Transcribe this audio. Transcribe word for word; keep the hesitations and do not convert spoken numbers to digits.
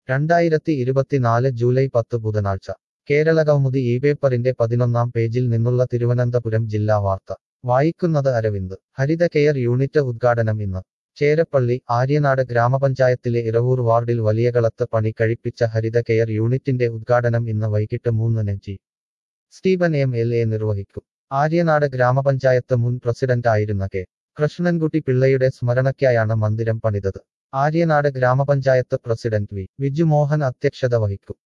രണ്ടായിരത്തി ഇരുപത്തിനാല് ജൂലൈ പത്ത് ബുധനാഴ്ച കേരളകൗമുദി ഈ പേപ്പറിന്റെ പതിനൊന്നാം പേജിൽ നിന്നുള്ള തിരുവനന്തപുരം ജില്ലാ വാർത്ത വായിക്കുന്നത് അരവിന്ദ് ഹരിത കെയർ യൂണിറ്റ് ഉദ്ഘാടനം ഇന്ന് ചേരപ്പള്ളി ആര്യനാട് ഗ്രാമപഞ്ചായത്തിലെ ഇറവൂർ വാർഡിൽ വലിയകളത്ത് പണി കഴിപ്പിച്ച ഹരിത കെയർ യൂണിറ്റിന്റെ ഉദ്ഘാടനം ഇന്ന് വൈകിട്ട് മൂന്നിന് G Stephen M L A നിർവഹിക്കും ആര്യനാട് ഗ്രാമപഞ്ചായത്ത് മുൻ പ്രസിഡന്റ് ആയിരുന്ന കെ കൃഷ്ണൻകുട്ടി പിള്ളയുടെ സ്മരണയ്ക്കായാണ് മന്ദിരം പണിതത് ആര്യനാട് ഗ്രാമപഞ്ചായത്ത് പ്രസിഡന്റ് വി വിജുമോഹൻ അധ്യക്ഷത വഹിക്കും